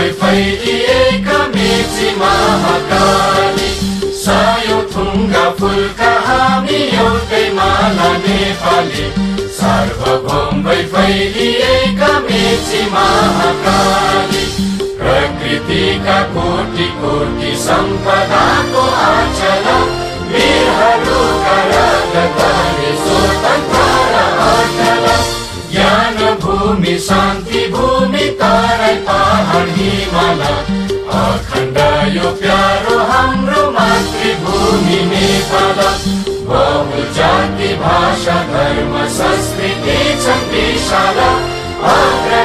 फैलिएका मेची महाकाली सयौं थुङ्गा फुलका हामी एउटै माला नेपाली सार्वभौम फैलिएका मेची महाकाली प्रकृतिका कोटि कोटि सम्पदाको आचल वीरहरूका रगतले स्वतन्त्र र अटल ज्ञान भूमि शान्ति भूमि तराई पहाड हिमाल अखण्ड यो प्यारो हाम्रो मातृभूमि नेपाल बहुजाति भाषा धर्म संस्कृति छन् विशाल